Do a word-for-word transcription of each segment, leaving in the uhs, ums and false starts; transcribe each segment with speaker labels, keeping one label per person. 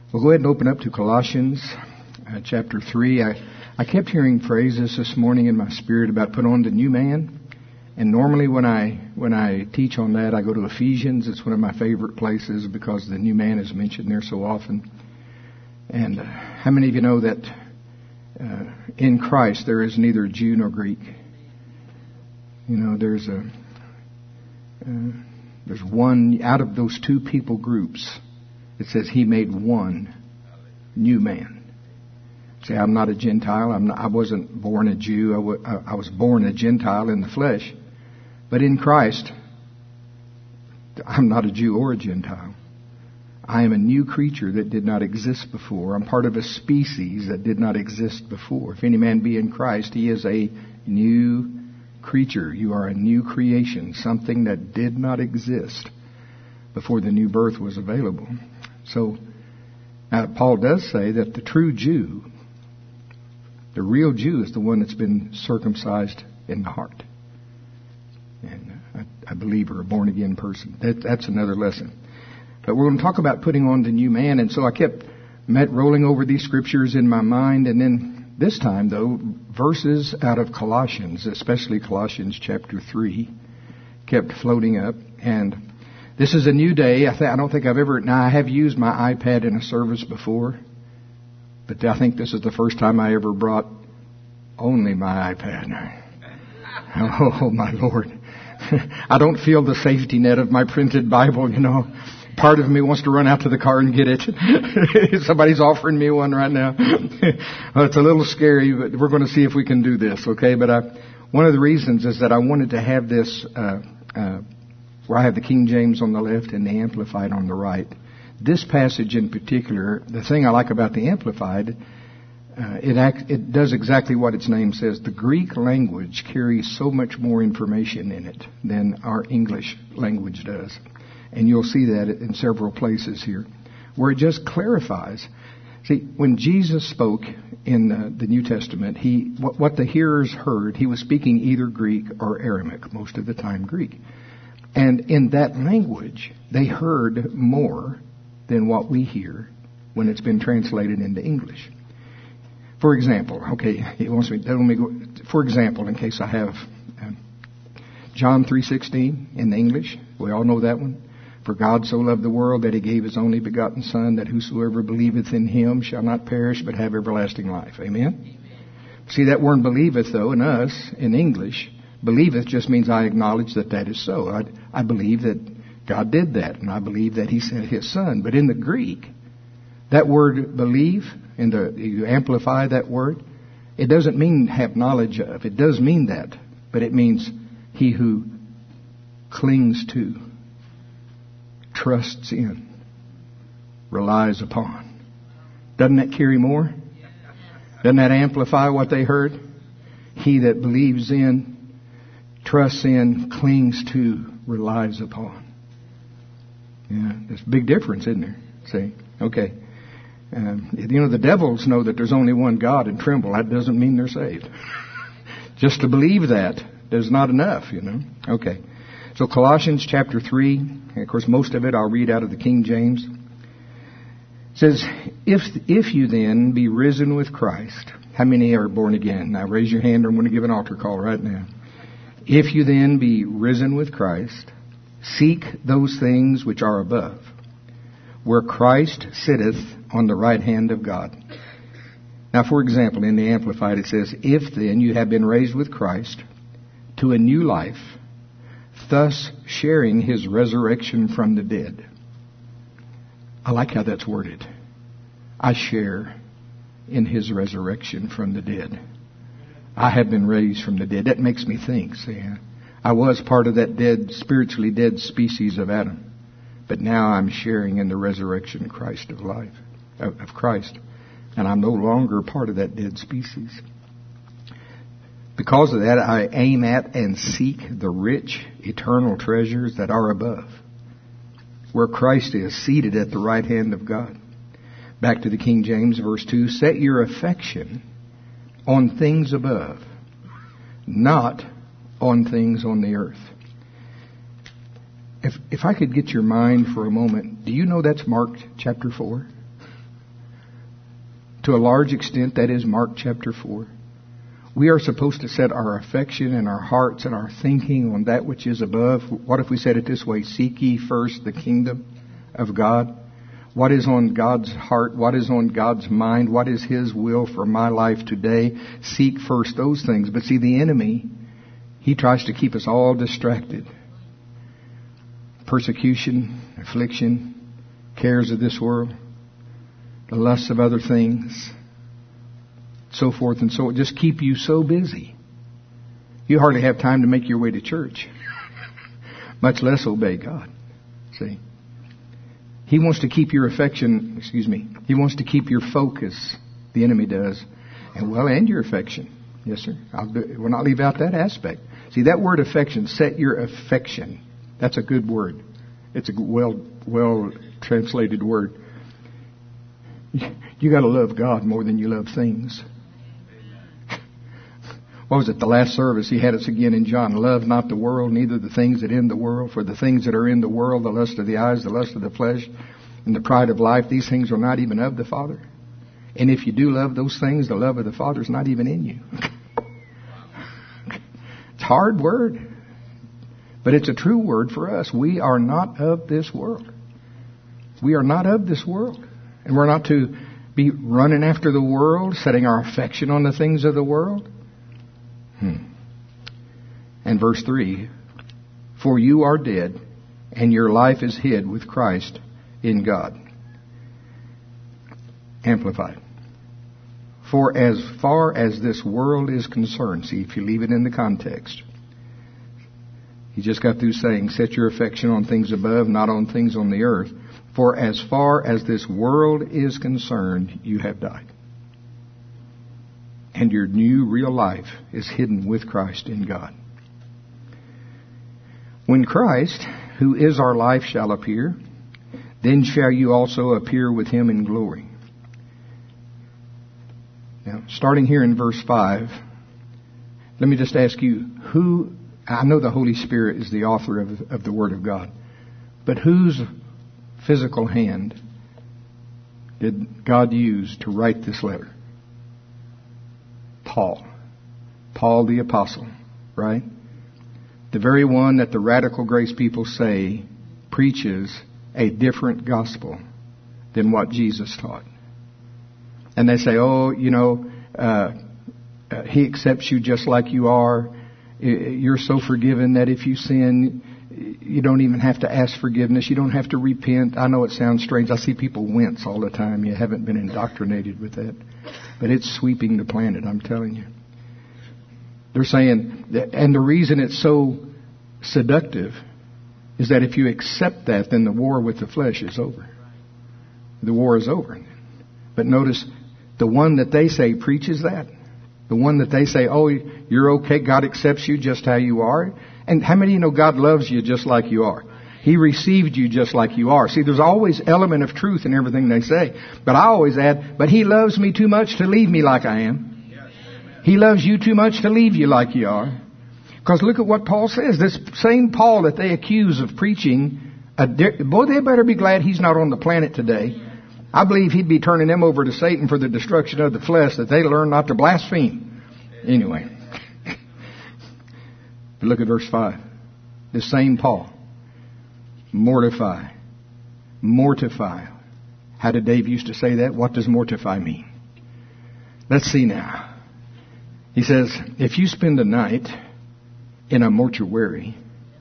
Speaker 1: We'll go ahead and open up to Colossians uh, chapter three. I, I kept hearing phrases this morning in my spirit about put on the new man. And normally when I when I teach on that, I go to Ephesians. It's one of my favorite places because the new man is mentioned there so often. And uh, how many of you know that uh, in Christ there is neither Jew nor Greek? You know, there's a uh, there's one out of those two people groups. It says He made one new man. See, I'm not a Gentile. I'm not, I wasn't born a Jew. I, w- I was born a Gentile in the flesh. But in Christ, I'm not a Jew or a Gentile. I am a new creature that did not exist before. I'm part of a species that did not exist before. If any man be in Christ, he is a new creature. You are a new creation, something that did not exist before the new birth was available. So, uh, Paul does say that the true Jew, the real Jew, is the one that's been circumcised in the heart. And uh, I, I believe are a born-again person. That, that's another lesson. But we're going to talk about putting on the new man. And so I kept met rolling over these scriptures in my mind. And then this time, though, verses out of Colossians, especially Colossians chapter three, kept floating up. And this is a new day. I, th- I don't think I've ever... Now, I have used my iPad in a service before. But I think this is the first time I ever brought only my iPad. Oh, my Lord. I don't feel the safety net of my printed Bible, you know. Part of me wants to run out to the car and get it. Somebody's offering me one right now. Well, it's a little scary, but we're going to see if we can do this, okay? But I, one of the reasons is that I wanted to have this, uh, uh, where I have the King James on the left and the Amplified on the right. This passage in particular, the thing I like about the Amplified, uh, it act, it does exactly what its name says. The Greek language carries so much more information in it than our English language does. And you'll see that in several places here, where it just clarifies. See, when Jesus spoke in the, the New Testament, he what, what the hearers heard, he was speaking either Greek or Aramaic, most of the time Greek. And in that language, they heard more than what we hear when it's been translated into English. For example, okay, he wants me, let me go, for example, in case I have um, John three sixteen in the English, we all know that one. For God so loved the world that He gave His only begotten Son, that whosoever believeth in Him shall not perish but have everlasting life. Amen? Amen. See, that word believeth, though, in us, in English, believeth just means I acknowledge that that is so. I, I believe that God did that, and I believe that He sent His Son. But in the Greek, that word believe, and the, you amplify that word, it doesn't mean have knowledge of. It does mean that, but it means he who clings to, trusts in, relies upon. Doesn't that carry more? Doesn't that amplify what they heard? He that believes in, trusts in, clings to, relies upon. Yeah, there's a big difference, isn't there? See? Okay. Um, you know, the devils know that there's only one God and tremble. That doesn't mean they're saved. Just to believe that is not enough, you know. Okay. So Colossians chapter three, and of course most of it I'll read out of the King James. It says, if, if you then be risen with Christ. How many are born again? Now raise your hand. I'm going to give an altar call right now. If you then be risen with Christ, seek those things which are above, where Christ sitteth on the right hand of God. Now, for example, in the Amplified it says, if then you have been raised with Christ to a new life, thus sharing His resurrection from the dead. I like how that's worded. I share in His resurrection from the dead. I have been raised from the dead. That makes me think, see, I was part of that dead, spiritually dead species of Adam. But now I'm sharing in the resurrection of Christ of life, of Christ. And I'm no longer part of that dead species. Because of that, I aim at and seek the rich, eternal treasures that are above, where Christ is seated at the right hand of God. Back to the King James, verse two, set your affection on things above, not on things on the earth. If if I could get your mind for a moment, do you know that's Mark chapter four? To a large extent, that is Mark chapter four. We are supposed to set our affection and our hearts and our thinking on that which is above. What if we said it this way? Seek ye first the kingdom of God. What is on God's heart? What is on God's mind? What is His will for my life today? Seek first those things. But see, the enemy, he tries to keep us all distracted. Persecution, affliction, cares of this world, the lusts of other things, so forth and so on. Just keep you so busy. You hardly have time to make your way to church, much less obey God. See? He wants to keep your affection, excuse me, he wants to keep your focus, the enemy does, and well, and your affection. Yes, sir. I'll do, we'll not leave out that aspect. See, that word affection, set your affection. That's a good word. It's a well, well translated word. You got to love God more than you love things. What was it? The last service, he had us again in John. Love not the world, neither the things that are in the world. For the things that are in the world, the lust of the eyes, the lust of the flesh, and the pride of life, these things are not even of the Father. And if you do love those things, the love of the Father is not even in you. It's a hard word, but it's a true word for us. We are not of this world. We are not of this world. And we're not to be running after the world, setting our affection on the things of the world. Hmm. And verse three, for you are dead, and your life is hid with Christ in God. Amplified. For as far as this world is concerned, see if you leave it in the context. He just got through saying, set your affection on things above, not on things on the earth. For as far as this world is concerned, you have died. And your new real life is hidden with Christ in God. When Christ, who is our life, shall appear, then shall you also appear with Him in glory. Now, starting here in verse five, let me just ask you, who, I know the Holy Spirit is the author of, of the Word of God, but whose physical hand did God use to write this letter? Paul. Paul the Apostle, right? The very one that the radical grace people say preaches a different gospel than what Jesus taught. And they say, oh, you know, uh, uh, He accepts you just like you are. You're so forgiven that if you sin, you don't even have to ask forgiveness. You don't have to repent. I know it sounds strange. I see people wince all the time. You haven't been indoctrinated with that. But it's sweeping the planet, I'm telling you. They're saying, that, and the reason it's so seductive is that if you accept that, then the war with the flesh is over. The war is over. But notice, the one that they say preaches that, the one that they say, oh, you're okay, God accepts you just how you are. And how many of you know God loves you just like you are? He received you just like you are. See, there's always element of truth in everything they say. But I always add, but He loves me too much to leave me like I am. He loves you too much to leave you like you are. Because look at what Paul says. This same Paul that they accuse of preaching, a di- boy, they better be glad he's not on the planet today. I believe he'd be turning them over to Satan for the destruction of the flesh, that they learn not to blaspheme. Anyway. But look at verse five. The same Paul. Mortify. Mortify. How did Dave used to say that? What does mortify mean? Let's see now. He says, if you spend a night in a mortuary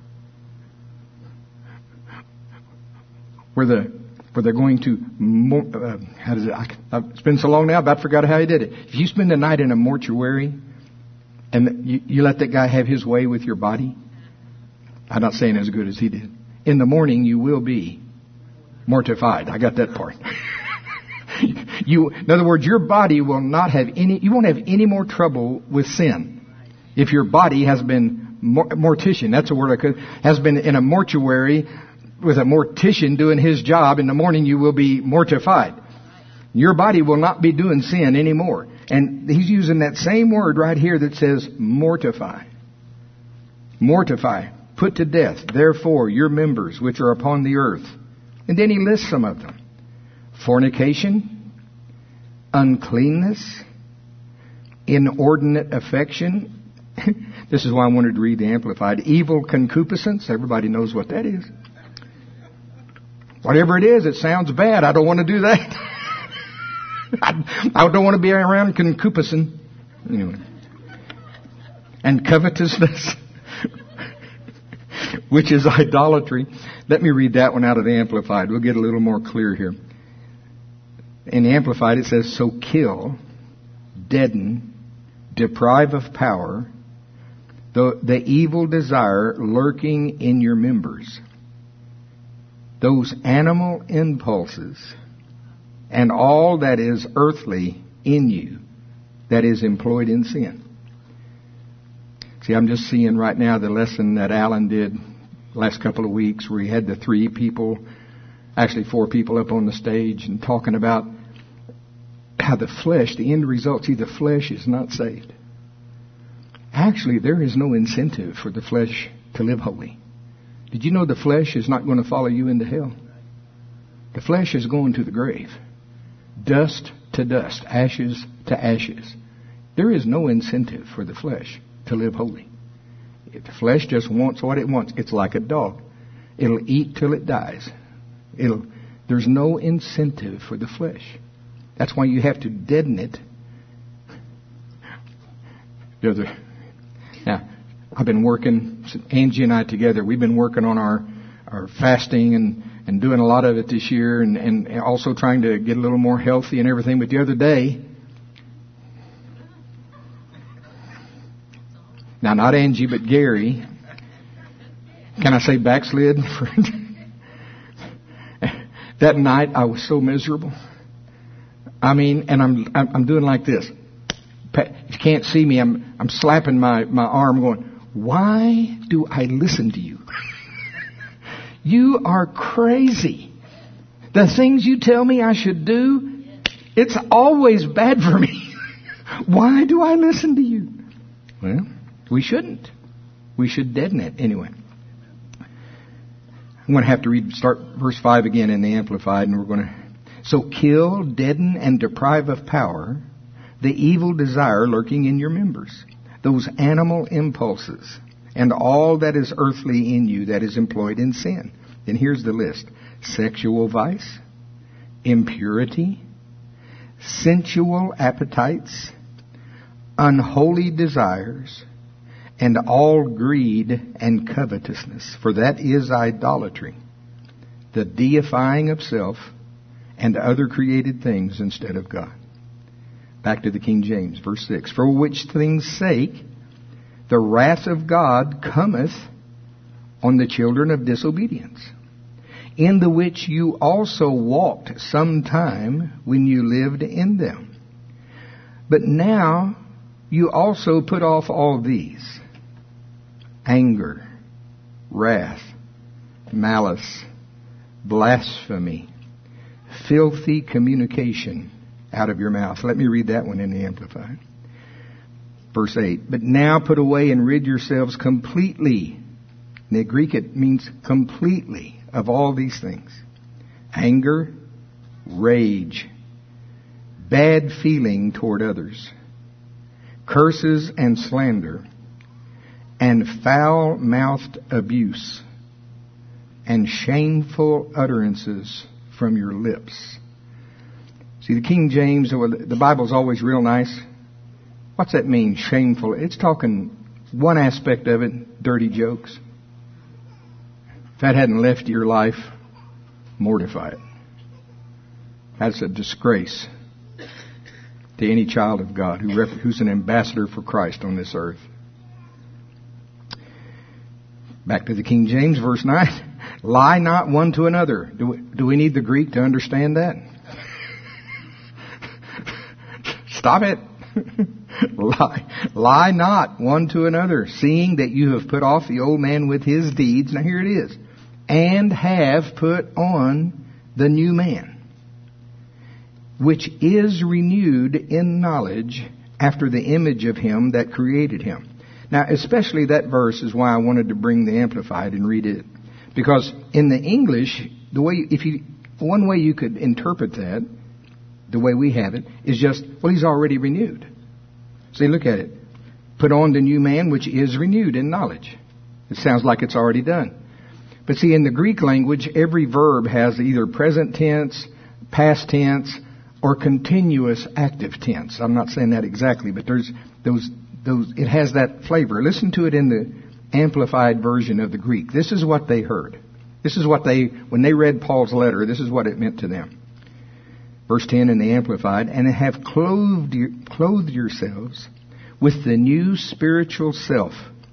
Speaker 1: where the where they're going to, uh, how does it, I, it's been so long now, I about forgot how he did it. If you spend a night in a mortuary and you, you let that guy have his way with your body, I'm not saying as good as he did. In the morning, you will be mortified. I got that part. you, in other words, your body will not have any, you won't have any more trouble with sin if your body has been mortician. That's a word I could, has been in a mortuary with a mortician doing his job. In the morning, you will be mortified. Your body will not be doing sin anymore. And he's using that same word right here that says mortify. Mortify. Put to death, therefore, your members which are upon the earth. And then he lists some of them. Fornication, uncleanness, inordinate affection. This is why I wanted to read the Amplified. Evil concupiscence. Everybody knows what that is. Whatever it is, it sounds bad. I don't want to do that. I, I don't want to be around concupiscence. Anyway. And covetousness, which is idolatry. Let me read that one out of the Amplified. We'll get a little more clear here. In the Amplified, it says, so kill, deaden, deprive of power, the, the evil desire lurking in your members, those animal impulses, and all that is earthly in you that is employed in sin. See, I'm just seeing right now the lesson that Alan did last couple of weeks where he had the three people, actually four people up on the stage and talking about how the flesh, the end result, see, the flesh is not saved. Actually, there is no incentive for the flesh to live holy. Did you know the flesh is not going to follow you into hell? The flesh is going to the grave. Dust to dust, ashes to ashes. There is no incentive for the flesh to live holy. If the flesh just wants what it wants, it's like a dog. It'll eat till it dies. It'll, there's no incentive for the flesh. That's why you have to deaden it. The other, now, I've been working, Angie and I together, we've been working on our, our fasting and, and doing a lot of it this year and, and also trying to get a little more healthy and everything. But the other day, now not Angie, but Gary, can I say backslid? That night I was so miserable. I mean, and I'm I'm doing like this. If you can't see me, I'm I'm slapping my, my arm going, why do I listen to you? You are crazy. The things you tell me I should do, it's always bad for me. Why do I listen to you? Well, we shouldn't. We should deaden it anyway. I'm going to have to read, start verse five again in the Amplified, and we're going to. So kill, deaden, and deprive of power the evil desire lurking in your members, those animal impulses, and all that is earthly in you that is employed in sin. Then here's the list. Sexual vice, impurity, sensual appetites, unholy desires, and all greed and covetousness. For that is idolatry, the deifying of self and other created things instead of God. Back to the King James, verse six. For which things' sake the wrath of God cometh on the children of disobedience, in the which you also walked sometime when you lived in them. But now you also put off all these: anger, wrath, malice, blasphemy, filthy communication out of your mouth. Let me read that one in the Amplified. Verse eight. But now put away and rid yourselves completely. In the Greek it means completely of all these things: anger, rage, bad feeling toward others, curses and slander, and foul-mouthed abuse, and shameful utterances from your lips. See, the King James, the Bible's always real nice. What's that mean, shameful? It's talking one aspect of it, dirty jokes. If that hadn't left your life, mortify it. That's a disgrace to any child of God who rep- who's an ambassador for Christ on this earth. Back to the King James, verse nine. Lie not one to another. Do we, do we need the Greek to understand that? Stop it. Lie. Lie not one to another, seeing that you have put off the old man with his deeds. Now here it is. And have put on the new man, which is renewed in knowledge after the image of him that created him. Now, especially that verse is why I wanted to bring the Amplified and read it. Because in the English, the way, if you, one way you could interpret that the way we have it, is just, well, he's already renewed. See, look at it. Put on the new man, which is renewed in knowledge. It sounds like it's already done. But see, in the Greek language, every verb has either present tense, past tense, or continuous active tense. I'm not saying that exactly, but there's those, those, it has that flavor. Listen to it in the amplified version of the Greek. This is what they heard. This is what they, when they read Paul's letter, this is what it meant to them. Verse ten in the Amplified, and have clothed, clothed yourselves with the new spiritual self,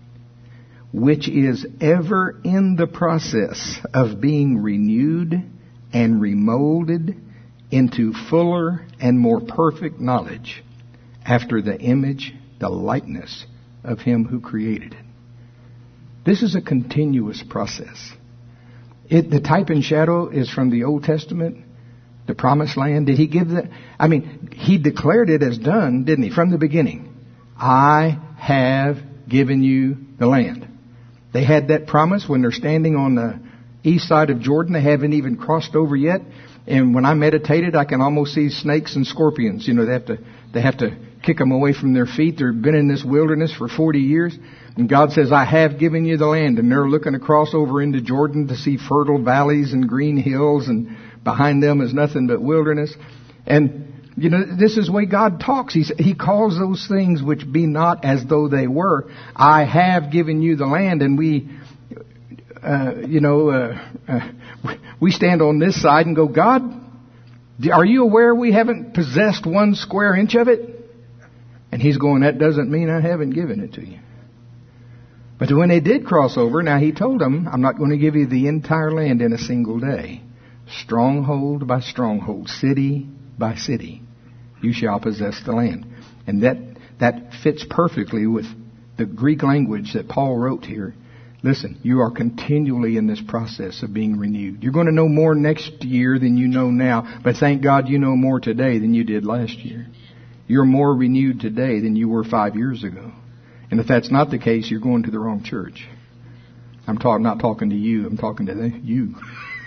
Speaker 1: which is ever in the process of being renewed and remolded into fuller and more perfect knowledge after the image, the likeness of Him who created it. This is a continuous process. It, the type and shadow is from the Old Testament, the promised land. Did He give that? I mean, He declared it as done, didn't He, from the beginning? I have given you the land. They had that promise when they're standing on the east side of Jordan. They haven't even crossed over yet. And when I meditated, I can almost see snakes and scorpions. You know, they have to, they have to kick them away from their feet. They've been in this wilderness for forty years. And God says, I have given you the land. And they're looking across over into Jordan to see fertile valleys and green hills. And behind them is nothing but wilderness. And, you know, this is the way God talks. He, he calls those things which be not as though they were. I have given you the land. And we, uh, you know, uh, uh, we stand on this side and go, God, are you aware we haven't possessed one square inch of it? And He's going, that doesn't mean I haven't given it to you. But when they did cross over, now He told them, I'm not going to give you the entire land in a single day. Stronghold by stronghold, city by city, you shall possess the land. And that, that fits perfectly with the Greek language that Paul wrote here. Listen, you are continually in this process of being renewed. You're going to know more next year than you know now, but thank God you know more today than you did last year. You're more renewed today than you were five years ago. And if that's not the case, you're going to the wrong church. I'm talk, not talking to you, I'm talking to the, you.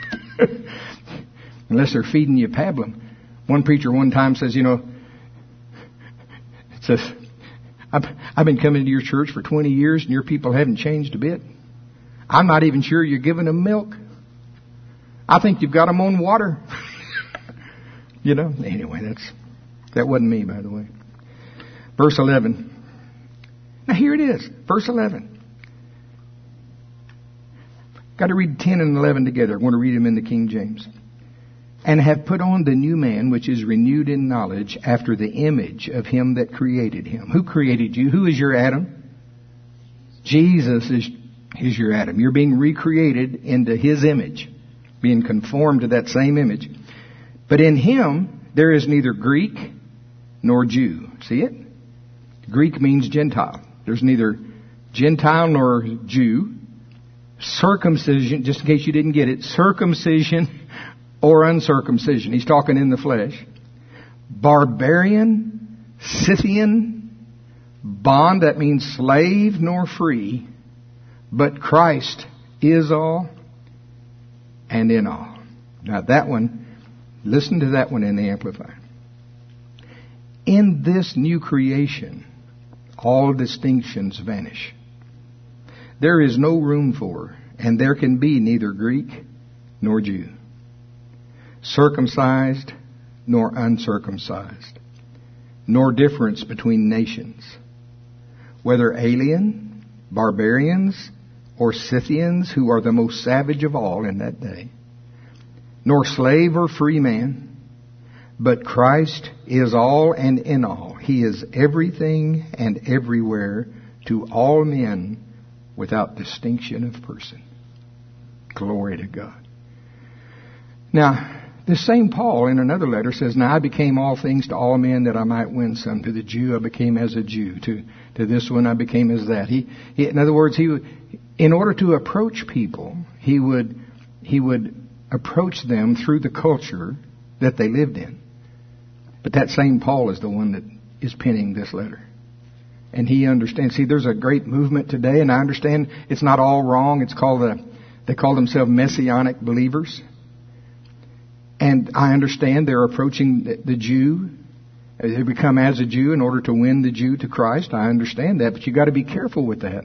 Speaker 1: Unless they're feeding you pablum. One preacher one time says, you know, it says, I've, I've been coming to your church for twenty years and your people haven't changed a bit. I'm not even sure you're giving them milk. I think you've got them on water. You know, anyway, that's, that wasn't me, by the way. Verse eleven. Now here it is, verse eleven. Got to read ten and eleven together. I want to read them in the King James. And have put on the new man, which is renewed in knowledge after the image of Him that created him. Who created you? Who is your Adam? Jesus is, is your Adam. You're being recreated into His image, being conformed to that same image. But in Him there is neither Greek nor Jew. See it? Greek means Gentile. There's neither Gentile nor Jew. Circumcision, just in case you didn't get it, circumcision or uncircumcision. He's talking in the flesh. Barbarian, Scythian, bond, that means slave nor free. But Christ is all and in all. Now that one, listen to that one in the Amplified. In this new creation, all distinctions vanish. There is no room for, and there can be neither Greek nor Jew, circumcised nor uncircumcised, nor difference between nations, whether alien, barbarians, or Scythians, who are the most savage of all in that day, nor slave or free man, but Christ is all and in all. He is everything and everywhere to all men without distinction of person. Glory to God. Now, the same Paul in another letter says, Now I became all things to all men that I might win some. To the Jew I became as a Jew. To, to this one I became as that. He, he, in other words, he, in order to approach people, he would, he would approach them through the culture that they lived in. But that same Paul is the one that is penning this letter. And he understands. See, there's a great movement today, and I understand it's not all wrong. It's called the, they call themselves Messianic believers. And I understand they're approaching the, the Jew. They become as a Jew in order to win the Jew to Christ. I understand that, but you got to be careful with that.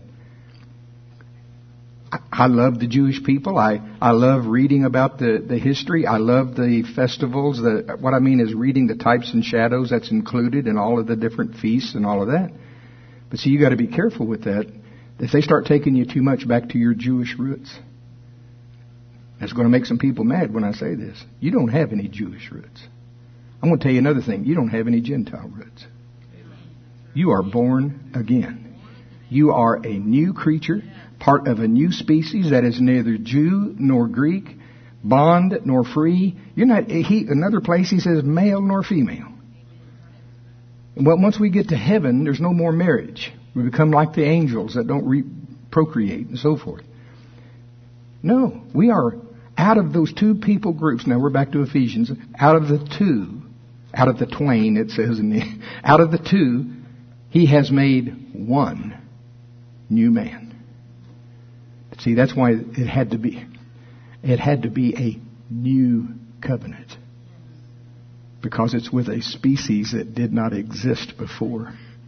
Speaker 1: I, I love the Jewish people. I, I love reading about the, the history. I love the festivals. The, what I mean is reading the types and shadows that's included in all of the different feasts and all of that. But see, you got to be careful with that. If they start taking you too much back to your Jewish roots, that's going to make some people mad when I say this. You don't have any Jewish roots. I'm going to tell you another thing. You don't have any Gentile roots. You are born again. You are a new creature, part of a new species that is neither Jew nor Greek, bond nor free. You're not. He, another place he says male nor female. Well, once we get to heaven, there's no more marriage. We become like the angels that don't re- procreate and so forth. No, we are out of those two people groups. Now we're back to Ephesians. Out of the two, out of the twain, it says in the, out of the two, he has made one new man. See, that's why it had to be, it had to be a new covenant. Because it's with a species that did not exist before.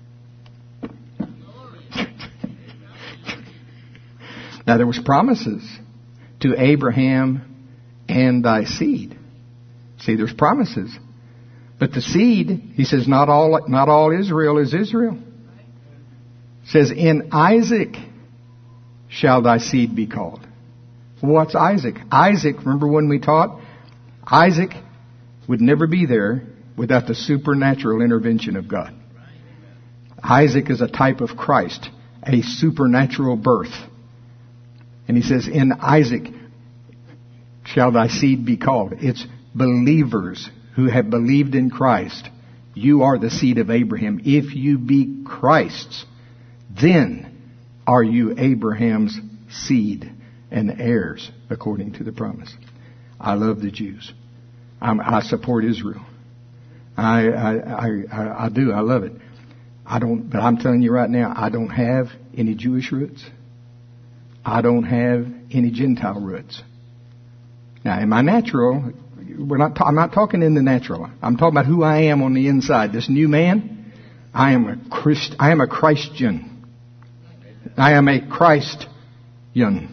Speaker 1: Now there was promises to Abraham and thy seed. See, there's promises. But the seed, he says, not all, not all Israel is Israel. It says, in Isaac shall thy seed be called. What's Isaac? Isaac, remember when we taught? Isaac would never be there without the supernatural intervention of God. Isaac is a type of Christ, a supernatural birth. And he says, in Isaac shall thy seed be called. It's believers who have believed in Christ. You are the seed of Abraham. If you be Christ's, then are you Abraham's seed and heirs according to the promise. I love the Jews. I'm, I support Israel. I, I, I, I do. I love it. I don't, but I'm telling you right now, I don't have any Jewish roots. I don't have any Gentile roots. Now, in my natural, we're not. I'm not talking in the natural. I'm talking about who I am on the inside. This new man, I am a Christ. I am a Christian. I am a Christian.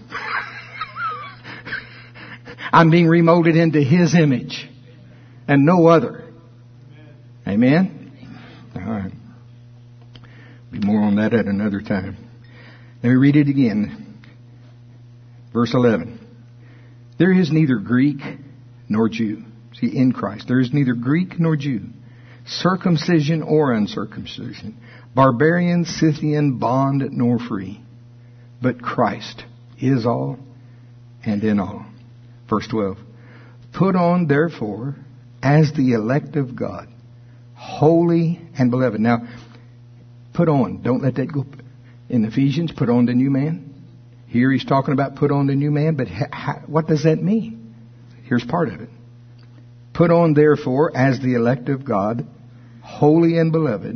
Speaker 1: I'm being remolded into His image and no other. Amen? All right. Be more on that at another time. Let me read it again. Verse eleven. There is neither Greek nor Jew. See, in Christ. There is neither Greek nor Jew. Circumcision or uncircumcision. Barbarian, Scythian, bond nor free. But Christ is all and in all. Verse twelve. Put on, therefore, as the elect of God, holy and beloved. Now, put on. Don't let that go. In Ephesians, put on the new man. Here he's talking about put on the new man, but ha- ha- what does that mean? Here's part of it. Put on, therefore, as the elect of God, holy and beloved,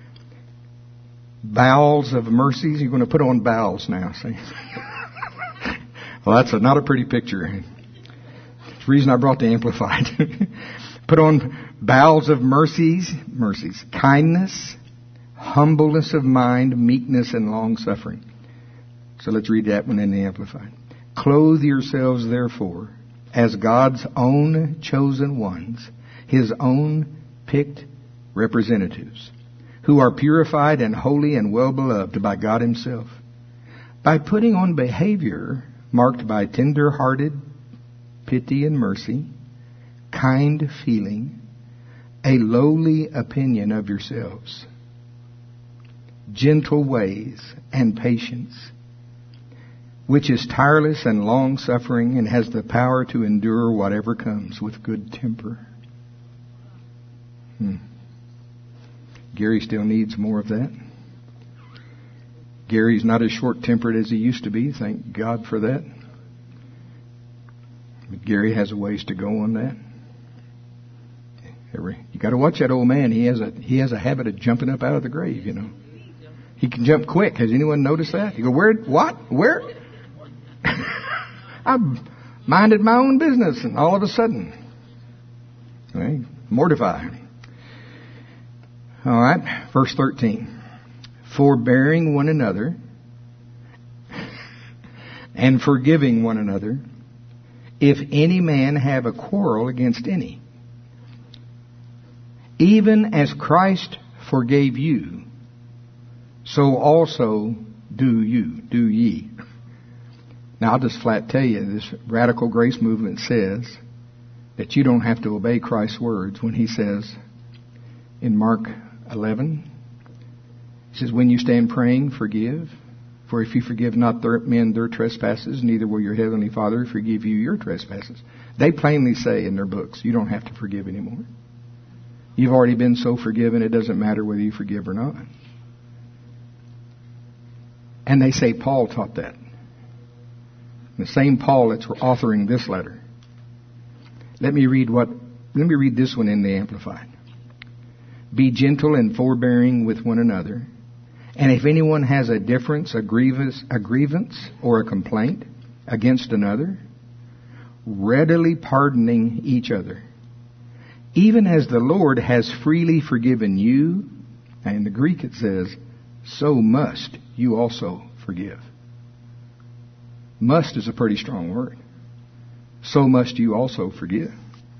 Speaker 1: bowels of mercies. You're going to put on bowels now, see? Well, that's a, not a pretty picture. It's the reason I brought the Amplified. Put on bowels of mercies, mercies, kindness, humbleness of mind, meekness, and long-suffering. So let's read that one in the Amplified. Clothe yourselves, therefore, as God's own chosen ones, His own picked representatives, who are purified and holy and well-beloved by God Himself, by putting on behavior marked by tender-hearted pity and mercy, kind feeling, a lowly opinion of yourselves, gentle ways, and patience, which is tireless and long-suffering and has the power to endure whatever comes with good temper. Hmm. Gary still needs more of that. Gary's not as short-tempered as he used to be. Thank God for that. But Gary has a ways to go on that. You got to watch that old man. He has a he has a habit of jumping up out of the grave. You know, he can jump quick. Has anyone noticed that? You go, where? What? Where? I minded my own business, and all of a sudden, Okay? Mortify. All right, verse thirteen. Forbearing one another and forgiving one another, if any man have a quarrel against any. Even as Christ forgave you, so also do you, do ye. Now I'll just flat tell you, this radical grace movement says that you don't have to obey Christ's words when He says in Mark eleven, He says, when you stand praying, forgive. For if you forgive not their, men their trespasses, neither will your heavenly Father forgive you your trespasses. They plainly say in their books, you don't have to forgive anymore. You've already been so forgiven, it doesn't matter whether you forgive or not. And they say Paul taught that. The same Paul that's authoring this letter. Let me read what. Let me read this one in the Amplified. Be gentle and forbearing with one another. And if anyone has a difference, a grievance, a grievance or a complaint against another, readily pardoning each other, even as the Lord has freely forgiven you, and in the Greek it says, so must you also forgive. Must is a pretty strong word. So must you also forgive.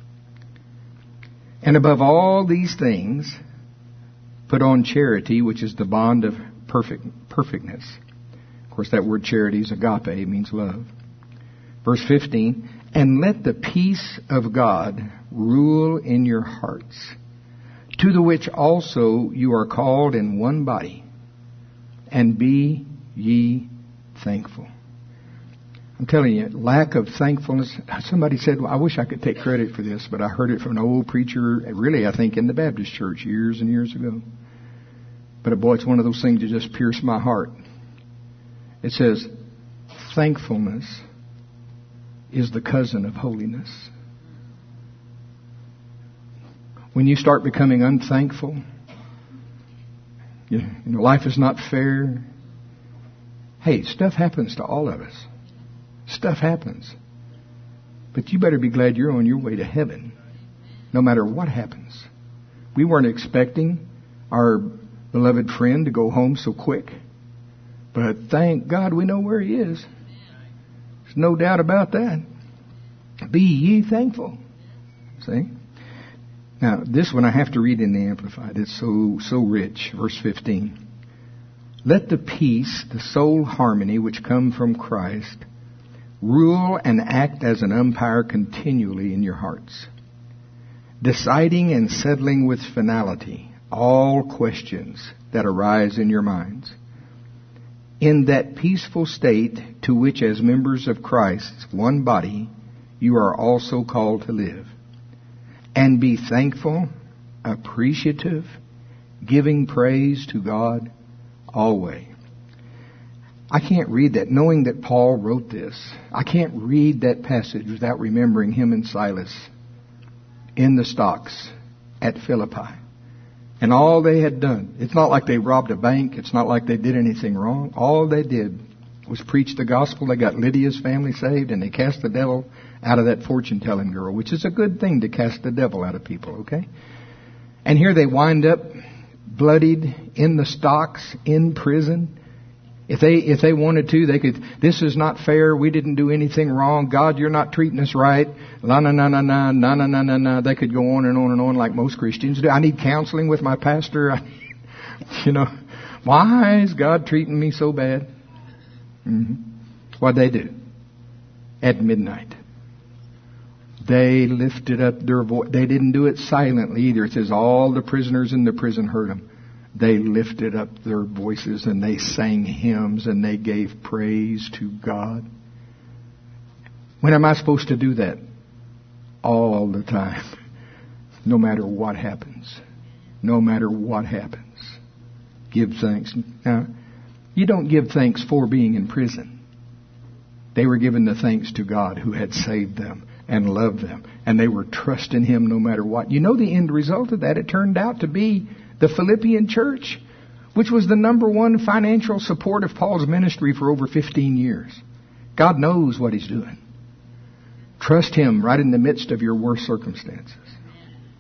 Speaker 1: And above all these things, put on charity, which is the bond of perfect perfectness. Of course, that word charity is agape, means love. Verse fifteen, and let the peace of God rule in your hearts, to the which also you are called in one body, and be ye thankful. I'm telling you, lack of thankfulness. Somebody said, well, I wish I could take credit for this, but I heard it from an old preacher, really, I think, in the Baptist church years and years ago. But boy, it's one of those things that just pierced my heart. It says, thankfulness is the cousin of holiness. When you start becoming unthankful, you know, life is not fair. Hey, stuff happens to all of us. Stuff happens. But you better be glad you're on your way to heaven, no matter what happens. We weren't expecting our beloved friend to go home so quick, but thank God we know where he is. There's no doubt about that. Be ye thankful. See? Now, this one I have to read in the Amplified. It's so, so rich. Verse fifteen. Let the peace, the soul harmony which come from Christ, rule and act as an umpire continually in your hearts, deciding and settling with finality all questions that arise in your minds. In that peaceful state to which, as members of Christ's one body, you are also called to live. And be thankful, appreciative, giving praise to God always. I can't read that, knowing that Paul wrote this. I can't read that passage without remembering him and Silas in the stocks at Philippi. And all they had done, it's not like they robbed a bank. It's not like they did anything wrong. All they did was preach the gospel. They got Lydia's family saved, and they cast the devil out of that fortune-telling girl, which is a good thing to cast the devil out of people, okay? And here they wind up bloodied in the stocks, in prison. If they if they wanted to, they could, this is not fair, we didn't do anything wrong, God, you're not treating us right, la na na na na, na na na na na. They could go on and on and on like most Christians do. I need counseling with my pastor. I, you know, why is God treating me so bad? Mm-hmm. What'd they do? At midnight, they lifted up their voice. They didn't do it silently either. It says all the prisoners in the prison heard them. They lifted up their voices and they sang hymns and they gave praise to God. When am I supposed to do that? All the time. No matter what happens. No matter what happens. Give thanks. Now, you don't give thanks for being in prison. They were giving the thanks to God who had saved them and loved them. And they were trusting Him no matter what. You know the end result of that? It turned out to be the Philippian church, which was the number one financial support of Paul's ministry for over fifteen years. God knows what He's doing. Trust Him right in the midst of your worst circumstances.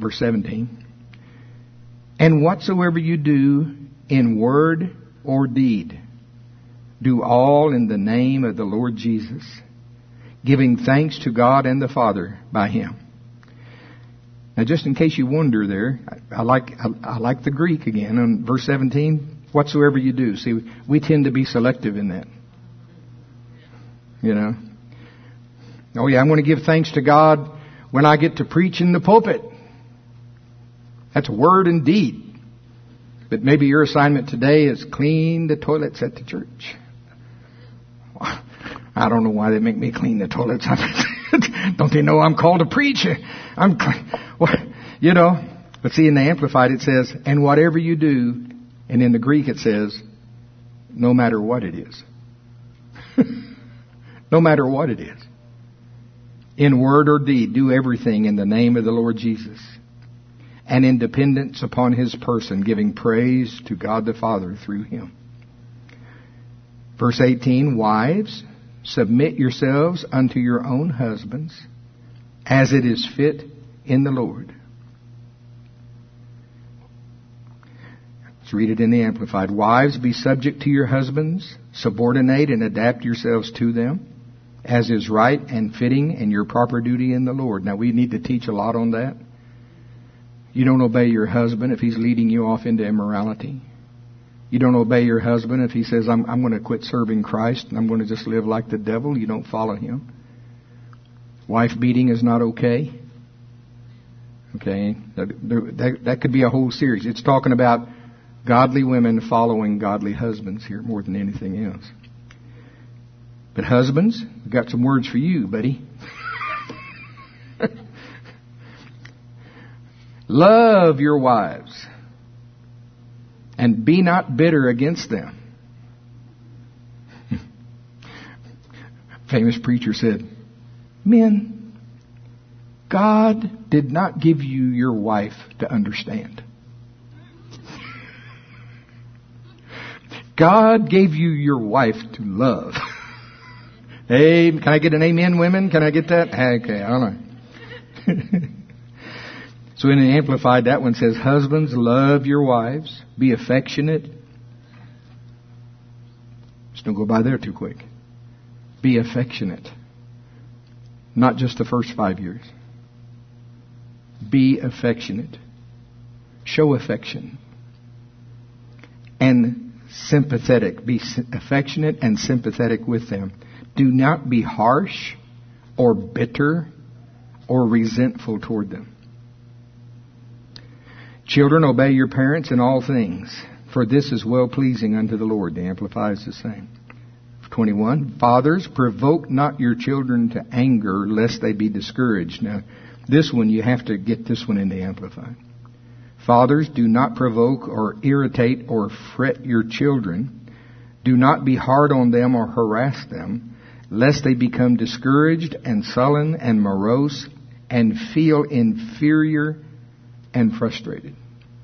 Speaker 1: verse seventeen. And whatsoever you do in word or deed, do all in the name of the Lord Jesus, giving thanks to God and the Father by Him. Now, just in case you wonder there, I, I like I, I like the Greek again on verse seventeen. Whatsoever you do. See, we tend to be selective in that. You know. Oh yeah, I'm going to give thanks to God when I get to preach in the pulpit. That's word and deed. But maybe your assignment today is clean the toilets at the church. I don't know why they make me clean the toilets. Don't they know I'm called to preach? I'm, well, you know. But see, in the Amplified it says, and whatever you do, and in the Greek it says, no matter what it is. No matter what it is. In word or deed, do everything in the name of the Lord Jesus, and in dependence upon His person, giving praise to God the Father through Him. Verse eighteen, wives, submit yourselves unto your own husbands, as it is fit in the Lord. Let's read it in the Amplified. Wives, be subject to your husbands, subordinate and adapt yourselves to them, as is right and fitting in your proper duty in the Lord. Now, we need to teach a lot on that. You don't obey your husband if he's leading you off into immorality. You don't obey your husband if he says, I'm, I'm going to quit serving Christ and I'm going to just live like the devil. You don't follow him. Wife beating is not okay. Okay? That, that, that could be a whole series. It's talking about godly women following godly husbands here more than anything else. But husbands, we've got some words for you, buddy. Love your wives, and be not bitter against them. Famous preacher said, men, God did not give you your wife to understand. God gave you your wife to love. Hey, can I get an amen, women? Can I get that? Okay, all right. So in the Amplified, that one says, husbands, love your wives. Be affectionate. Just don't go by there too quick. Be affectionate. Not just the first five years. Be affectionate. Show affection. And sympathetic. Be affectionate and sympathetic with them. Do not be harsh or bitter or resentful toward them. Children, obey your parents in all things, for this is well-pleasing unto the Lord. The Amplified is the same. twenty-one, fathers, provoke not your children to anger, lest they be discouraged. Now, this one, you have to get this one in the Amplified. Fathers, do not provoke or irritate or fret your children. Do not be hard on them or harass them, lest they become discouraged and sullen and morose and feel inferior and frustrated.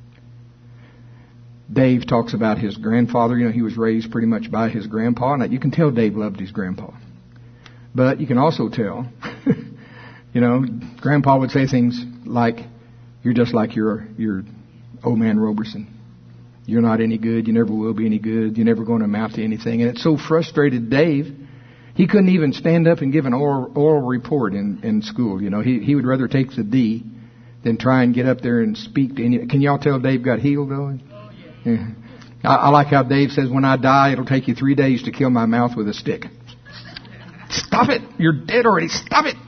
Speaker 1: Dave talks about his grandfather. You know, he was raised pretty much by his grandpa. Now, you can tell Dave loved his grandpa. But you can also tell, you know, grandpa would say things like, you're just like your, your old man Roberson. You're not any good. You never will be any good. You're never going to amount to anything. And it so frustrated Dave, he couldn't even stand up and give an oral, oral report in, in school. You know, he, he would rather take the D than try and get up there and speak to any. Can y'all tell Dave got healed though? Oh, yeah. Yeah. I, I like how Dave says, when I die, it'll take you three days to kill my mouth with a stick. Stop it! You're dead already. Stop it!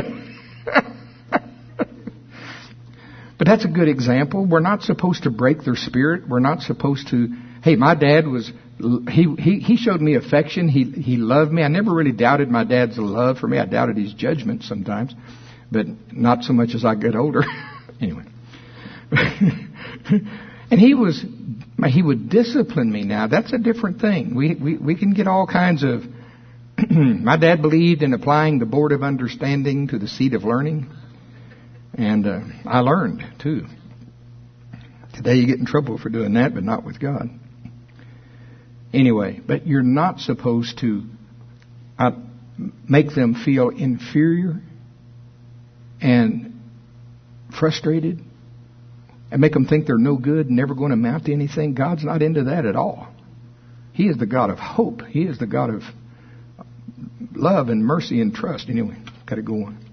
Speaker 1: But that's a good example. We're not supposed to break their spirit. We're not supposed to. Hey, my dad was. He he he showed me affection. He he loved me. I never really doubted my dad's love for me. I doubted his judgment sometimes, but not so much as I get older. Anyway, and he was. He would discipline me. Now that's a different thing. We we we can get all kinds of. My dad believed in applying the board of understanding to the seat of learning. And uh, I learned, too. Today you get in trouble for doing that, but not with God. Anyway, but you're not supposed to uh, make them feel inferior and frustrated and make them think they're no good and never going to amount to anything. God's not into that at all. He is the God of hope. He is the God of love and mercy and trust. Anyway, got to go on.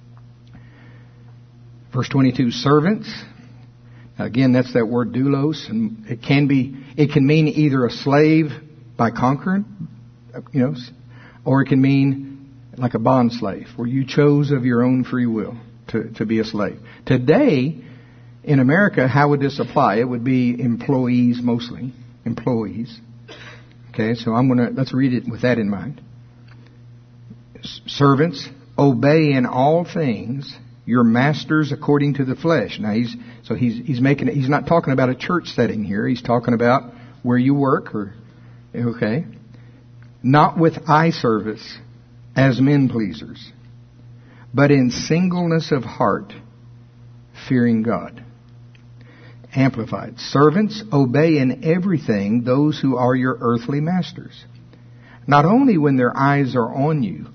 Speaker 1: Verse twenty-two, servants. Now again, that's that word doulos, and it can be, it can mean either a slave by conquering, you know, or it can mean like a bond slave, where you chose of your own free will to, to be a slave. Today, in America, how would this apply? It would be employees mostly, employees. Okay, so I'm gonna let's read it with that in mind. Servants, obey in all things your masters according to the flesh. Now he's so he's he's making he's not talking about a church setting here. He's talking about where you work, or okay, not with eye service as men pleasers, but in singleness of heart, fearing God. Amplified. Servants, obey in everything those who are your earthly masters, not only when their eyes are on you,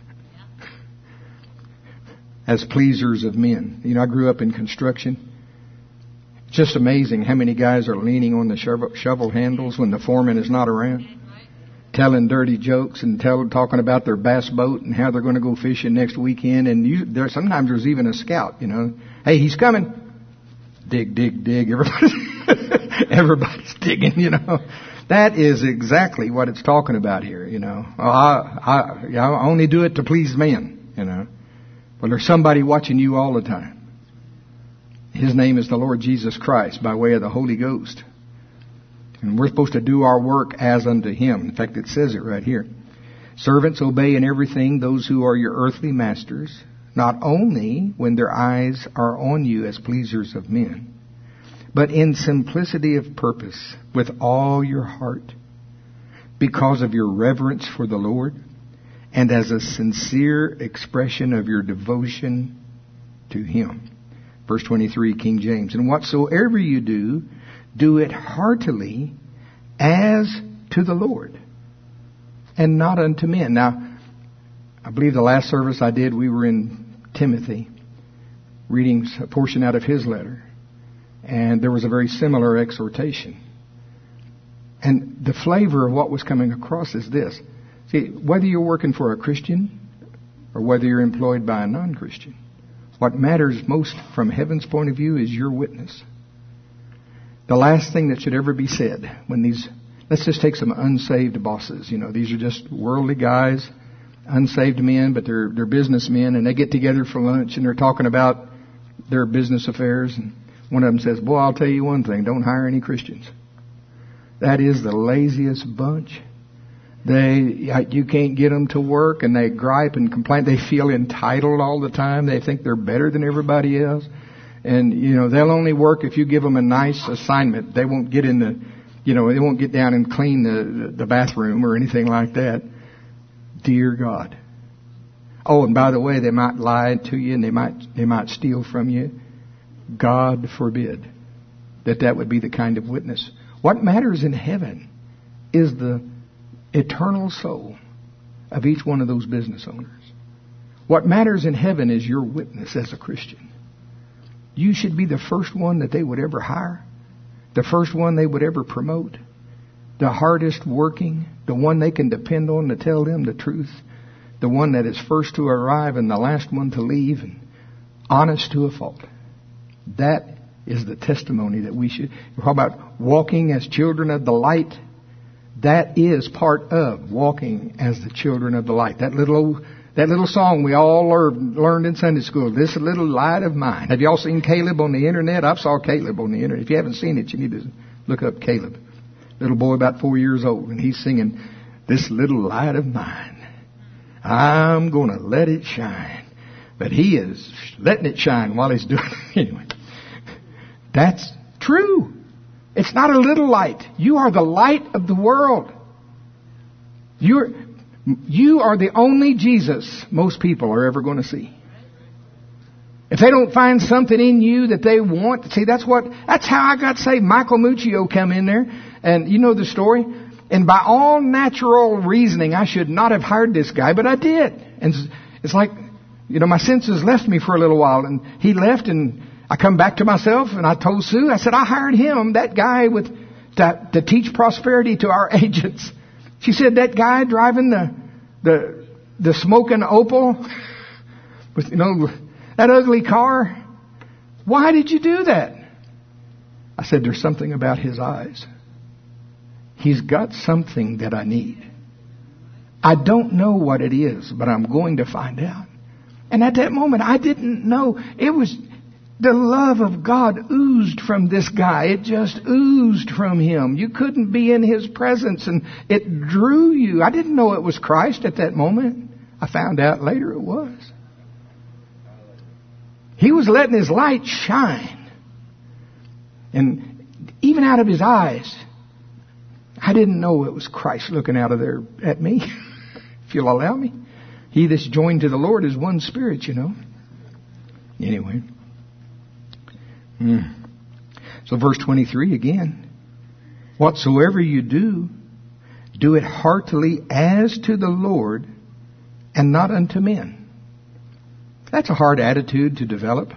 Speaker 1: as pleasers of men. You know, I grew up in construction. It's just amazing how many guys are leaning on the shovel, shovel handles when the foreman is not around, telling dirty jokes and tell, talking about their bass boat and how they're going to go fishing next weekend. And you, there, sometimes there's even a scout, you know. Hey, he's coming. Dig, dig, dig. Everybody's, everybody's digging, you know. That is exactly what it's talking about here, you know. Oh, I, I, I only do it to please men, you know. Well, there's somebody watching you all the time. His name is the Lord Jesus Christ by way of the Holy Ghost. And we're supposed to do our work as unto Him. In fact, it says it right here. Servants, obey in everything those who are your earthly masters, not only when their eyes are on you as pleasers of men, but in simplicity of purpose with all your heart, because of your reverence for the Lord, and as a sincere expression of your devotion to Him. Verse twenty-three, King James. And whatsoever you do, do it heartily as to the Lord, and not unto men. Now, I believe the last service I did, we were in Timothy, reading a portion out of his letter. And there was a very similar exhortation. And the flavor of what was coming across is this. See, whether you're working for a Christian or whether you're employed by a non-Christian, what matters most from heaven's point of view is your witness. The last thing that should ever be said when these, let's just take some unsaved bosses. You know, these are just worldly guys, unsaved men, but they're, they're businessmen, and they get together for lunch and they're talking about their business affairs. And one of them says, boy, I'll tell you one thing, don't hire any Christians. That is the laziest bunch. They, you can't get them to work, and they gripe and complain. They feel entitled all the time. They think they're better than everybody else. And, you know, they'll only work if you give them a nice assignment. They won't get in the, you know, they won't get down and clean the, the bathroom or anything like that. Dear God. Oh, and by the way, they might lie to you and they might, they might steal from you. God forbid that that would be the kind of witness. What matters in heaven is the eternal soul of each one of those business owners. What matters in heaven is your witness as a Christian. You should be the first one that they would ever hire, the first one they would ever promote, the hardest working, the one they can depend on to tell them the truth, the one that is first to arrive and the last one to leave, and honest to a fault. That is the testimony that we should. How about walking as children of the light? That is part of walking as the children of the light. That little that little song we all learned, learned in Sunday school, this little light of mine. Have you all seen Caleb on the internet? I saw Caleb on the internet. If you haven't seen it, you need to look up Caleb. Little boy about four years old, and he's singing, this little light of mine, I'm going to let it shine. But he is letting it shine while he's doing it. Anyway, that's true. It's not a little light. You are the light of the world. You're, you are the only Jesus most people are ever going to see. If they don't find something in you that they want, see, that's what, that's how I got saved. Michael Muccio come in there, and you know the story. And by all natural reasoning, I should not have hired this guy, but I did. And it's like, you know, my senses left me for a little while, and he left, and I come back to myself and I told Sue, I said, I hired him, that guy with to, to teach prosperity to our agents. She said, that guy driving the the the smoking Opel with, you know, that ugly car. Why did you do that? I said, there's something about his eyes. He's got something that I need. I don't know what it is, but I'm going to find out. And at that moment, I didn't know. It was the love of God oozed from this guy. It just oozed from him. You couldn't be in his presence, and it drew you. I didn't know it was Christ at that moment. I found out later it was. He was letting his light shine. And even out of his eyes, I didn't know it was Christ looking out of there at me, if you'll allow me. He that's joined to the Lord is one spirit, you know. Anyway. Mm. So verse twenty-three again. Whatsoever you do, do it heartily as to the Lord and not unto men. That's a hard attitude to develop.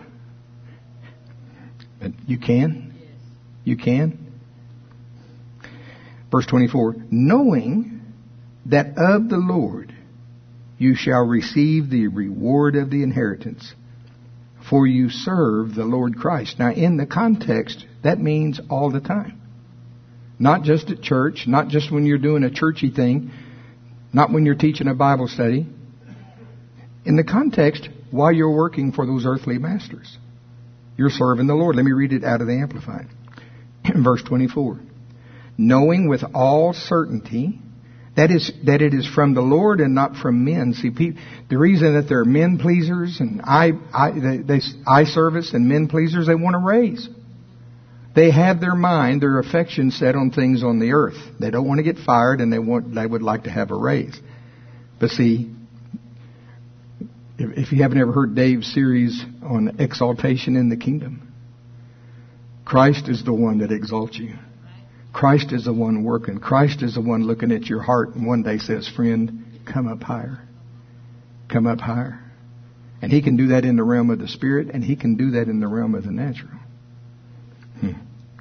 Speaker 1: But you can. You can. Verse twenty-four. Knowing that of the Lord you shall receive the reward of the inheritance, for you serve the Lord Christ. Now, in the context, that means all the time. Not just at church, not just when you're doing a churchy thing, not when you're teaching a Bible study. In the context, while you're working for those earthly masters, you're serving the Lord. Let me read it out of the Amplified. Verse twenty-four. Knowing with all certainty that is that it is from the Lord and not from men. See, the reason that they're men pleasers and I, I, they, they, eye service and men pleasers, they want to raise. They have their mind, their affection set on things on the earth. They don't want to get fired, and they want they would like to have a raise. But see, if, if you haven't ever heard Dave's series on exaltation in the kingdom, Christ is the one that exalts you. Christ is the one working. Christ is the one looking at your heart and one day says, friend, come up higher. Come up higher. And He can do that in the realm of the Spirit, and He can do that in the realm of the natural. Hmm.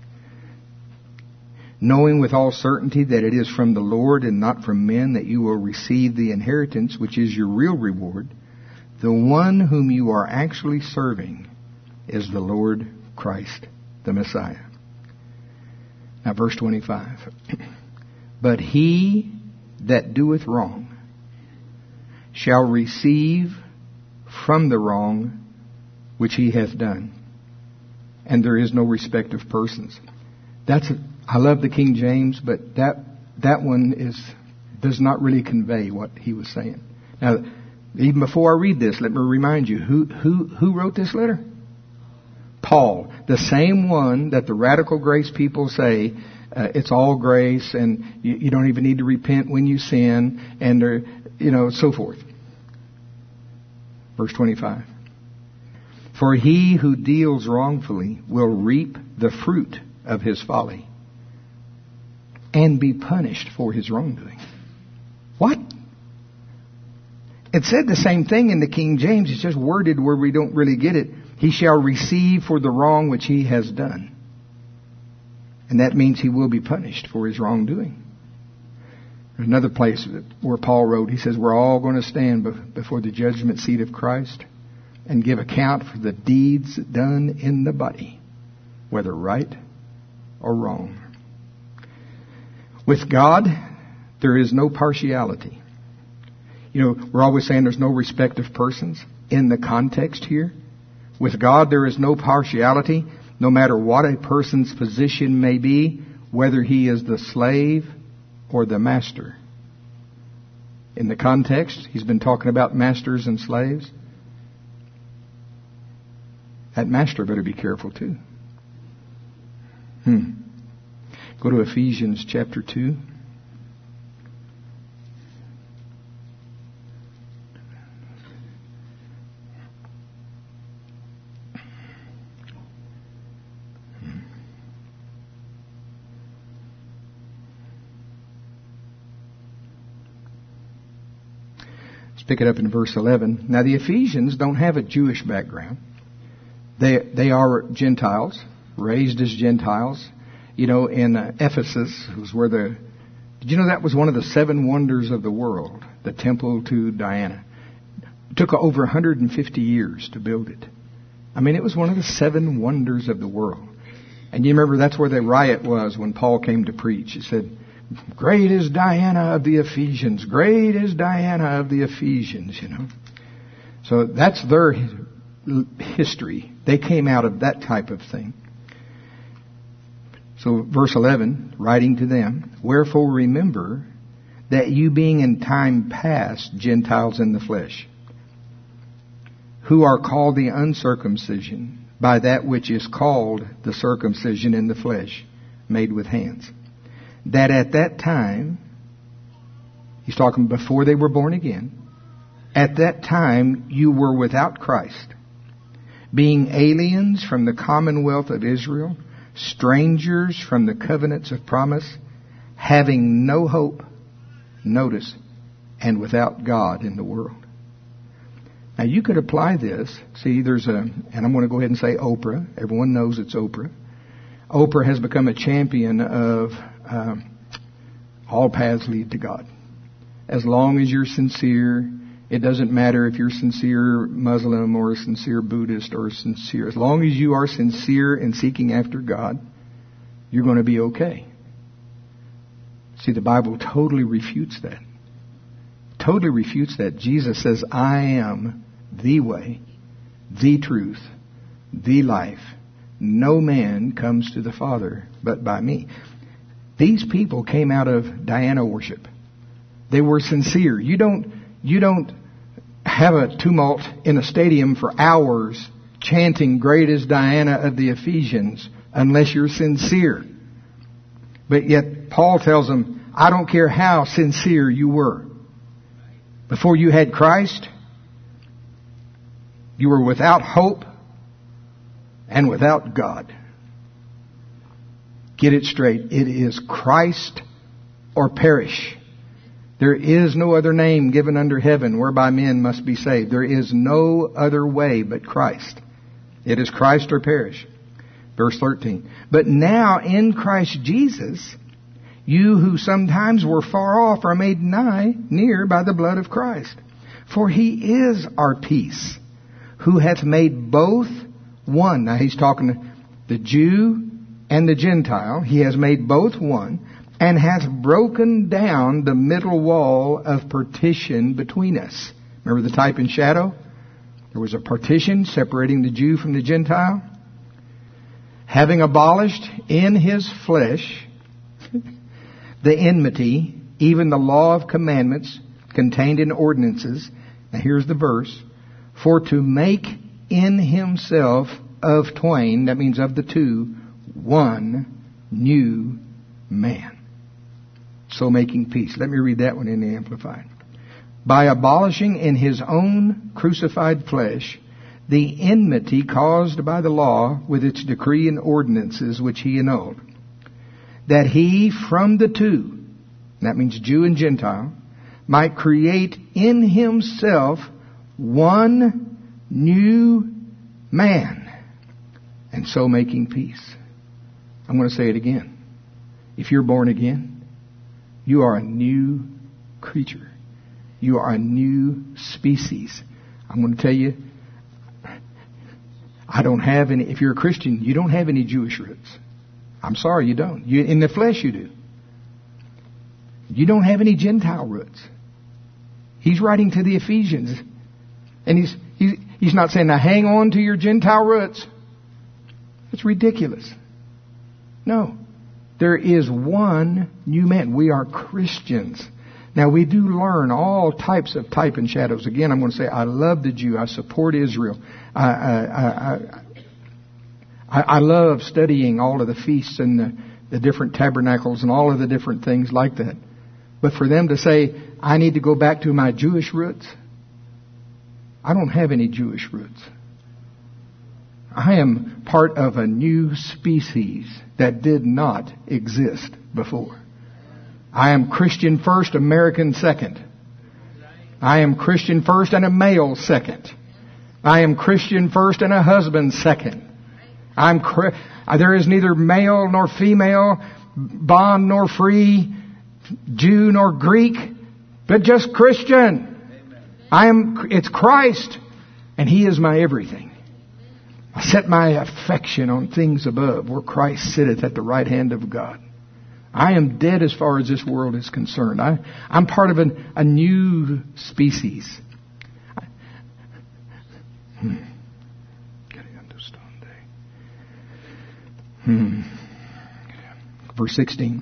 Speaker 1: Knowing with all certainty that it is from the Lord and not from men that you will receive the inheritance, which is your real reward, the one whom you are actually serving is the Lord Christ, the Messiah. Now, verse twenty-five. But he that doeth wrong shall receive from the wrong which he hath done. And there is no respect of persons. That's a, I love the King James, but that that one is does not really convey what he was saying. Now, even before I read this, let me remind you, who who who wrote this letter? Paul, the same one that the radical grace people say uh, it's all grace and you, you don't even need to repent when you sin, and there, you know, so forth. Verse twenty-five. For he who deals wrongfully will reap the fruit of his folly and be punished for his wrongdoing. What? It said the same thing in the King James. It's just worded where we don't really get it. He shall receive for the wrong which he has done. And that means he will be punished for his wrongdoing. There's another place where Paul wrote, he says, we're all going to stand before the judgment seat of Christ and give account for the deeds done in the body, whether right or wrong. With God, there is no partiality. You know, we're always saying there's no respect of persons. In the context here, with God, there is no partiality, no matter what a person's position may be, whether he is the slave or the master. In the context, he's been talking about masters and slaves. That master better be careful too. Hmm. Go to Ephesians chapter two. Pick it up in verse eleven. Now the Ephesians don't have a Jewish background. They they are Gentiles, raised as Gentiles. You know, in uh, Ephesus was where the... Did you know that was one of the seven wonders of the world, the temple to Diana? It took over one hundred fifty years to build it. I mean, it was one of the seven wonders of the world. And you remember that's where the riot was when Paul came to preach. He said, "Great is Diana of the Ephesians. Great is Diana of the Ephesians," you know. So that's their history. They came out of that type of thing. So verse eleven, writing to them, "Wherefore remember that you being in time past Gentiles in the flesh, who are called the uncircumcision by that which is called the circumcision in the flesh, made with hands, that at that time," he's talking before they were born again, "at that time you were without Christ, being aliens from the commonwealth of Israel, strangers from the covenants of promise, having no hope," notice, "and without God in the world." Now you could apply this. See, there's a, and I'm going to go ahead and say Oprah. Everyone knows it's Oprah. Oprah has become a champion of um, all paths lead to God. As long as you're sincere, it doesn't matter if you're sincere Muslim or a sincere Buddhist or sincere. As long as you are sincere in seeking after God, you're going to be okay. See, the Bible totally refutes that. Totally refutes that. Jesus says, "I am the way, the truth, the life. No man comes to the Father but by me." These people came out of Diana worship. They were sincere. You don't, you don't have a tumult in a stadium for hours chanting, "Great is Diana of the Ephesians," unless you're sincere. But yet Paul tells them, I don't care how sincere you were. Before you had Christ, you were without hope and without God. Get it straight. It is Christ or perish. There is no other name given under heaven whereby men must be saved. There is no other way but Christ. It is Christ or perish. Verse thirteen. "But now in Christ Jesus, you who sometimes were far off are made nigh, near by the blood of Christ. For he is our peace, who hath made both one." Now he's talking to the Jew and the Gentile. He has made both one, and hath broken down the middle wall of partition between us. Remember the type and shadow? There was a partition separating the Jew from the Gentile. "Having abolished in his flesh the enmity, even the law of commandments contained in ordinances." Now here's the verse. "For to make in himself of twain," that means of the two, "one new man, so making peace." Let me read that one in the Amplified. "By abolishing in his own crucified flesh the enmity caused by the law with its decree and ordinances which he annulled, that he from the two," that means Jew and Gentile, "might create in himself one new man, and so making peace." I'm going to say it again. If you're born again, you are a new creature. You are a new species. I'm going to tell you, I don't have any, if you're a Christian, you don't have any Jewish roots. I'm sorry, you don't. You, in the flesh you do. You don't have any Gentile roots. He's writing to the Ephesians. And he's, he's, he's not saying, now hang on to your Gentile roots. It's ridiculous. No. There is one new man. We are Christians. Now we do learn all types of type and shadows. Again, I'm going to say, I love the Jew. I support Israel. I, I, I, I, I love studying all of the feasts and the, the different tabernacles and all of the different things like that. But for them to say, I need to go back to my Jewish roots, I don't have any Jewish roots. I am part of a new species that did not exist before. I am Christian first, American second. I am Christian first and a male second. I am Christian first and a husband second. I'm there is neither male nor female, bond nor free, Jew nor Greek, but just Christian. I am. It's Christ, and He is my everything. I set my affection on things above, where Christ sitteth at the right hand of God. I am dead as far as this world is concerned. I, I'm part of an, a new species. Hmm. Hmm. Verse sixteen.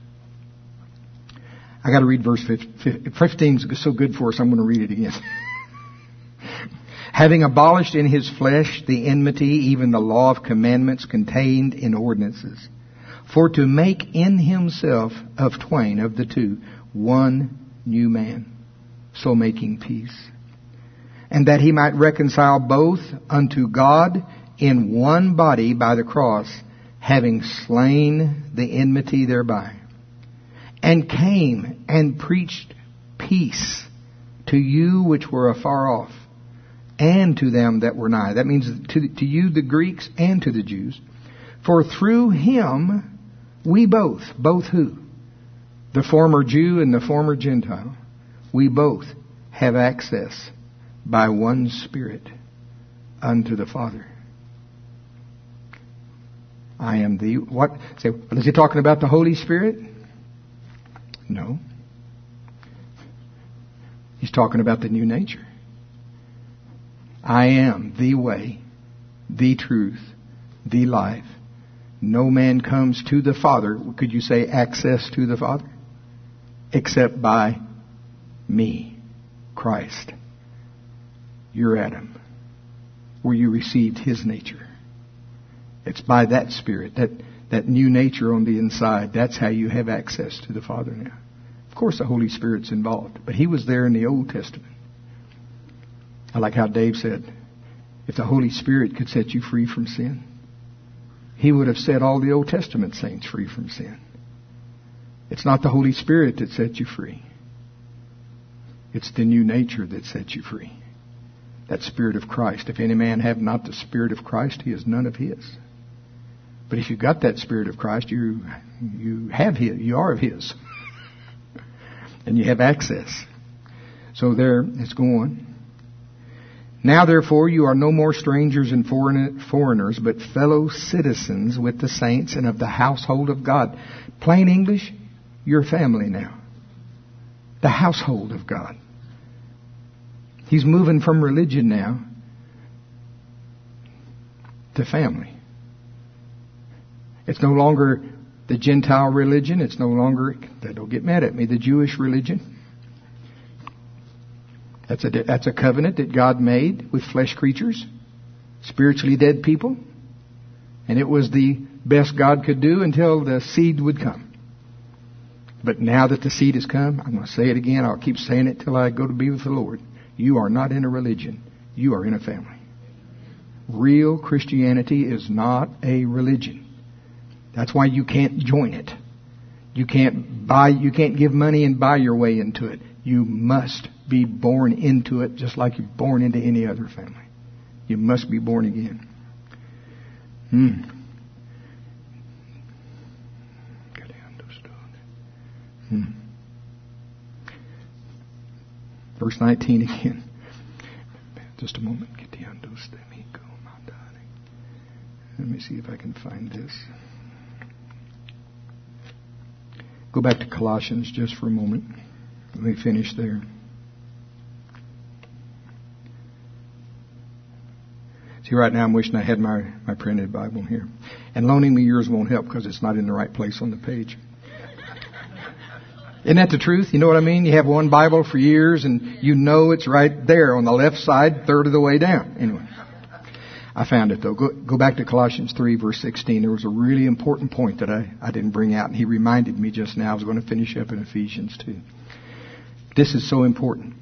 Speaker 1: I got to read verse fifteen. Is so good for us, I'm going to read it again. Having abolished in His flesh the enmity, even the law of commandments contained in ordinances, for to make in Himself of twain, of the two, one new man, so making peace. And that He might reconcile both unto God in one body by the cross, having slain the enmity thereby, and came and preached peace to you which were afar off, and to them that were nigh. That means to, to you, the Greeks, and to the Jews. For through Him we both, both who? The former Jew and the former Gentile. We both have access by one Spirit unto the Father. I am the, what? Say, is He talking about the Holy Spirit? No. He's talking about the new nature. I am the way, the truth, the life. No man comes to the Father. Could you say access to the Father? Except by me, Christ. You're Adam, where you received His nature. It's by that Spirit, that, that new nature on the inside. That's how you have access to the Father now. Of course, the Holy Spirit's involved, but He was there in the Old Testament. I like how Dave said, if the Holy Spirit could set you free from sin, He would have set all the Old Testament saints free from sin. It's not the Holy Spirit that sets you free. It's the new nature that sets you free. That Spirit of Christ. If any man have not the Spirit of Christ, he is none of His. But if you've got that Spirit of Christ, you you have His. You are of His. And you have access. So there it's going. Now therefore you are no more strangers and foreigners, but fellow citizens with the saints and of the household of God. Plain English, you're family now. The household of God. He's moving from religion now to family. It's no longer the Gentile religion. It's no longer, don't get mad at me, the Jewish religion. That's a, that's a covenant that God made with flesh creatures, spiritually dead people. And it was the best God could do until the seed would come. But now that the seed has come, I'm going to say it again. I'll keep saying it till I go to be with the Lord. You are not in a religion. You are in a family. Real Christianity is not a religion. That's why you can't join it. You can't buy, you can't give money and buy your way into it. You must be born into it just like you're born into any other family. You must be born again. Hmm. Hmm. Verse nineteen again. Just a moment. Let me see if I can find this. Go back to Colossians just for a moment. Let me finish there. See, right now I'm wishing I had my, my printed Bible here. And loaning me yours won't help because it's not in the right place on the page. Isn't that the truth? You know what I mean? You have one Bible for years and you know it's right there on the left side, third of the way down. Anyway, I found it though. Go, go back to Colossians three, verse sixteen. There was a really important point that I, I didn't bring out, and he reminded me just now. I was going to finish up in Ephesians two. This is so important.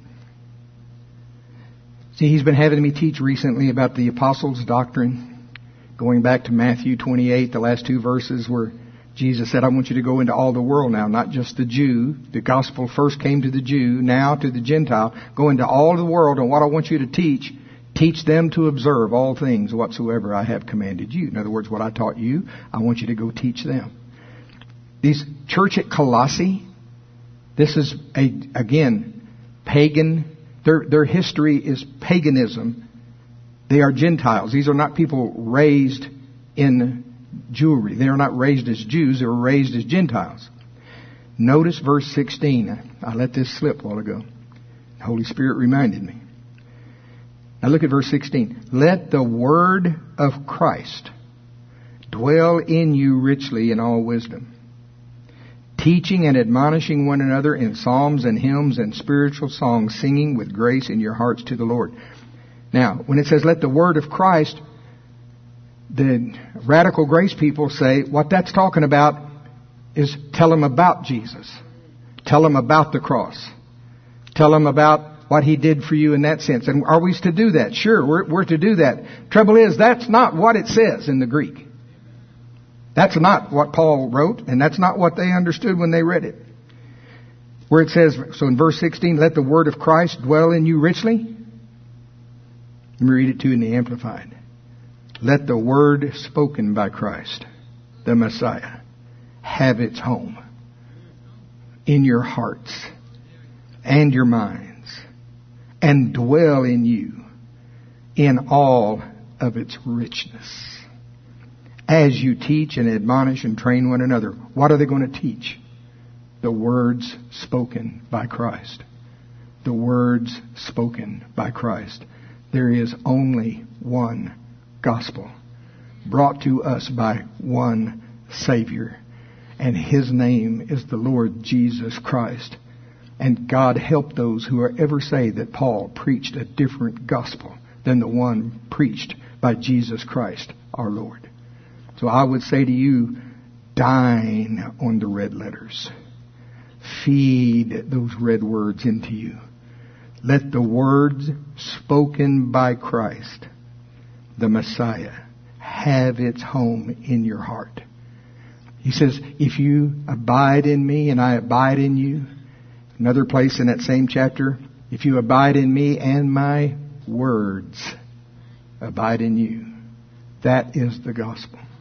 Speaker 1: See, he's been having me teach recently about the apostles' doctrine, going back to Matthew twenty-eight, the last two verses where Jesus said, I want you to go into all the world now, not just the Jew. The gospel first came to the Jew, now to the Gentile. Go into all the world, and what I want you to teach Teach them to observe all things whatsoever I have commanded you. In other words, what I taught you, I want you to go teach them. These church at Colossae, this is, a, again, pagan. Their, their history is paganism. They are Gentiles. These are not people raised in Jewry. They are not raised as Jews. They were raised as Gentiles. Notice verse sixteen. I let this slip a while ago. The Holy Spirit reminded me. Now look at verse sixteen. Let the word of Christ dwell in you richly in all wisdom, teaching and admonishing one another in psalms and hymns and spiritual songs, singing with grace in your hearts to the Lord. Now, when it says let the word of Christ, the radical grace people say what that's talking about is tell them about Jesus. Tell them about the cross. Tell them about what He did for you in that sense. And are we to do that? Sure, we're, we're to do that. Trouble is, that's not what it says in the Greek. That's not what Paul wrote, and that's not what they understood when they read it. Where it says, so in verse sixteen, let the word of Christ dwell in you richly. Let me read it to you in the Amplified. Let the word spoken by Christ, the Messiah, have its home in your hearts and your minds, and dwell in you in all of its richness. As you teach and admonish and train one another. What are they going to teach? The words spoken by Christ. The words spoken by Christ. There is only one gospel brought to us by one Savior. And His name is the Lord Jesus Christ. And God help those who ever say that Paul preached a different gospel than the one preached by Jesus Christ our Lord. So I would say to you, dine on the red letters. Feed those red words into you. Let the words spoken by Christ, the Messiah, have its home in your heart. He says, if you abide in me and I abide in you, another place in that same chapter, if you abide in me and my words abide in you, that is the gospel.